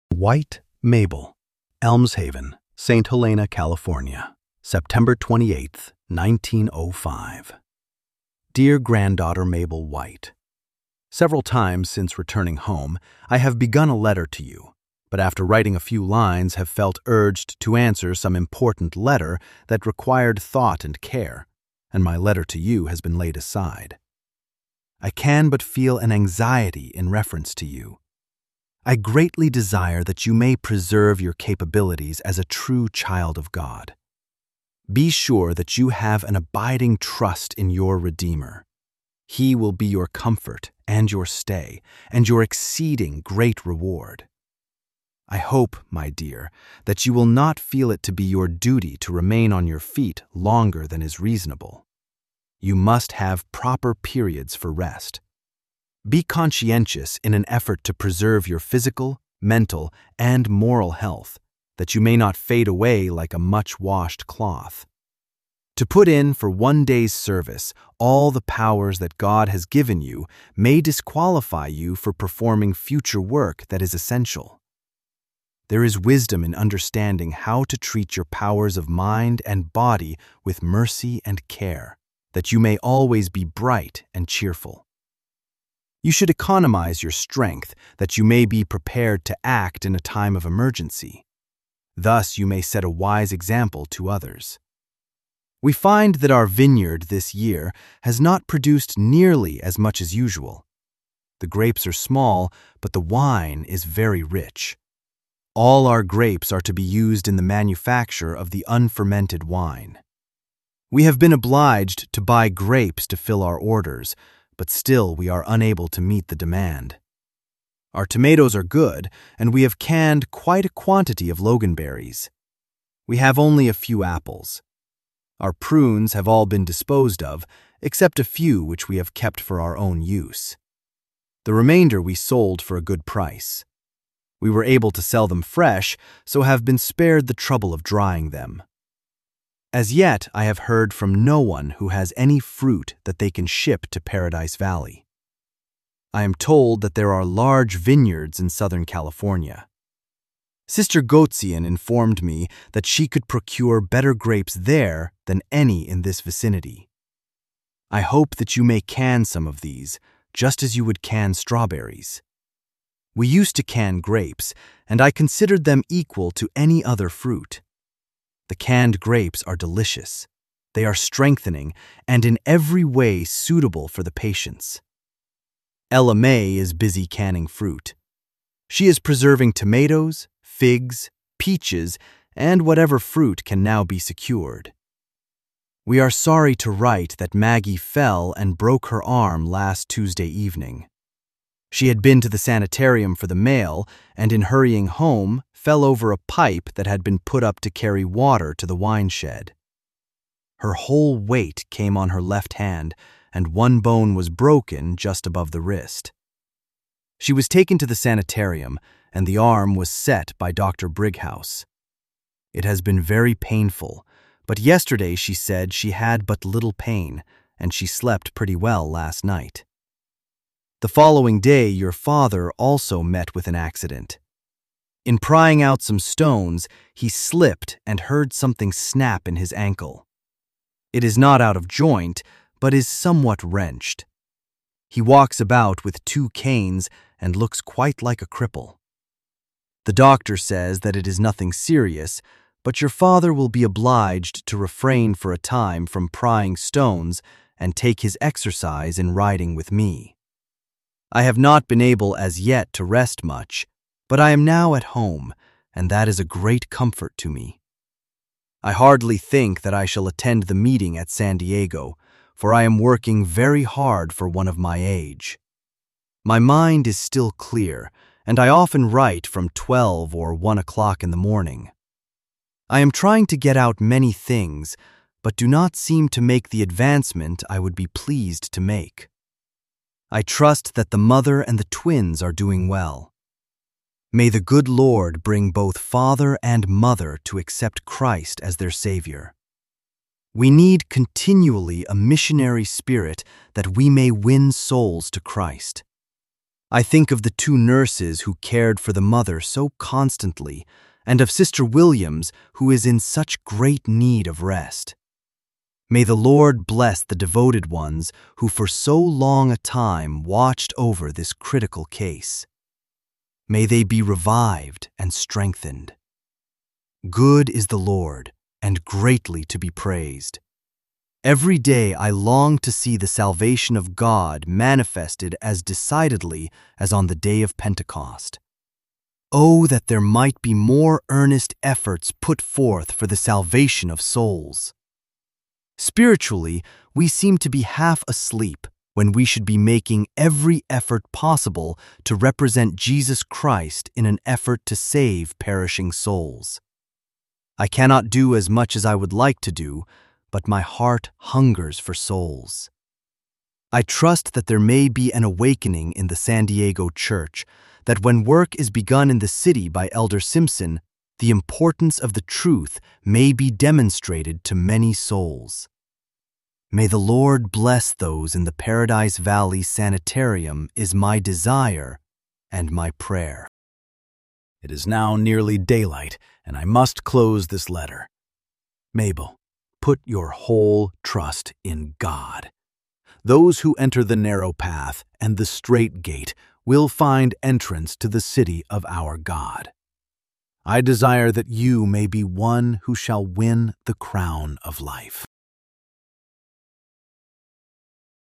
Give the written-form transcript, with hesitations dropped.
White Mabel, Elmshaven, St. Helena, California, September 28, 1905. Dear Granddaughter Mabel White, several times since returning home, I have begun a letter to you, but after writing a few lines have felt urged to answer some important letter that required thought and care, and my letter to you has been laid aside. I can but feel an anxiety in reference to you. I greatly desire that you may preserve your capabilities as a true child of God. Be sure that you have an abiding trust in your Redeemer. He will be your comfort and your stay, and your exceeding great reward. I hope, my dear, that you will not feel it to be your duty to remain on your feet longer than is reasonable. You must have proper periods for rest. Be conscientious in an effort to preserve your physical, mental, and moral health, that you may not fade away like a much-washed cloth. To put in for one day's service all the powers that God has given you may disqualify you for performing future work that is essential. There is wisdom in understanding how to treat your powers of mind and body with mercy and care, that you may always be bright and cheerful. You should economize your strength that you may be prepared to act in a time of emergency. Thus you may set a wise example to others. We find that our vineyard this year has not produced nearly as much as usual. The grapes are small, but the wine is very rich. All our grapes are to be used in the manufacture of the unfermented wine. We have been obliged to buy grapes to fill our orders, but still we are unable to meet the demand. Our tomatoes are good, and we have canned quite a quantity of loganberries. We have only a few apples. Our prunes have all been disposed of, except a few which we have kept for our own use. The remainder we sold for a good price. We were able to sell them fresh, so have been spared the trouble of drying them. As yet, I have heard from no one who has any fruit that they can ship to Paradise Valley. I am told that there are large vineyards in Southern California. Sister Gotzian informed me that she could procure better grapes there than any in this vicinity. I hope that you may can some of these, just as you would can strawberries. We used to can grapes, and I considered them equal to any other fruit. The canned grapes are delicious. They are strengthening and in every way suitable for the patients. Ella May is busy canning fruit. She is preserving tomatoes, figs, peaches, and whatever fruit can now be secured. We are sorry to write that Maggie fell and broke her arm last Tuesday evening. She had been to the sanitarium for the mail and in hurrying home fell over a pipe that had been put up to carry water to the wine shed. Her whole weight came on her left hand and one bone was broken just above the wrist. She was taken to the sanitarium and the arm was set by Dr. Brighouse. It has been very painful, but yesterday she said she had but little pain and she slept pretty well last night. The following day, your father also met with an accident. In prying out some stones, he slipped and heard something snap in his ankle. It is not out of joint, but is somewhat wrenched. He walks about with 2 canes and looks quite like a cripple. The doctor says that it is nothing serious, but your father will be obliged to refrain for a time from prying stones and take his exercise in riding with me. I have not been able as yet to rest much, but I am now at home, and that is a great comfort to me. I hardly think that I shall attend the meeting at San Diego, for I am working very hard for one of my age. My mind is still clear, and I often write from 12 or 1 o'clock in the morning. I am trying to get out many things, but do not seem to make the advancement I would be pleased to make. I trust that the mother and the twins are doing well. May the good Lord bring both father and mother to accept Christ as their Savior. We need continually a missionary spirit that we may win souls to Christ. I think of the two nurses who cared for the mother so constantly, and of Sister Williams, who is in such great need of rest. May the Lord bless the devoted ones who for so long a time watched over this critical case. May they be revived and strengthened. Good is the Lord, and greatly to be praised. Every day I long to see the salvation of God manifested as decidedly as on the day of Pentecost. Oh, that there might be more earnest efforts put forth for the salvation of souls. Spiritually, we seem to be half asleep when we should be making every effort possible to represent Jesus Christ in an effort to save perishing souls. I cannot do as much as I would like to do, but my heart hungers for souls. I trust that there may be an awakening in the San Diego Church, that when work is begun in the city by Elder Simpson, the importance of the truth may be demonstrated to many souls. May the Lord bless those in the Paradise Valley Sanitarium is my desire and my prayer. It is now nearly daylight, and I must close this letter. Mabel, put your whole trust in God. Those who enter the narrow path and the strait gate will find entrance to the city of our God. I desire that you may be one who shall win the crown of life.